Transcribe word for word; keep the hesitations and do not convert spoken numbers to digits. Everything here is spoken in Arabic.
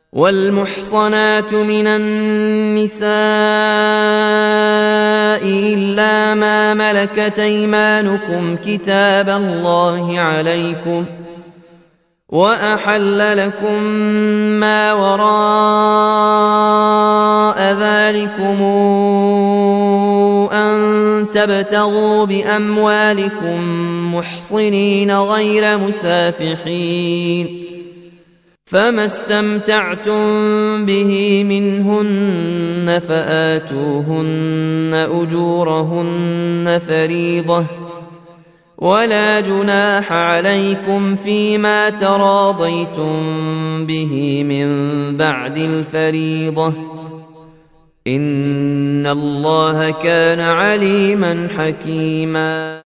والمحصنات من النساء إلا ما ملكت أيمانكم كتاب الله عليكم، وأحل لكم ما وراء ذلكم أن تبتغوا بأموالكم محصنين غير مسافحين، فما استمتعتم به منهن فآتوهن أجورهن فريضة، ولا جناح عليكم فيما تراضيتم به من بعد الفريضة، إن الله كان عليما حكيما.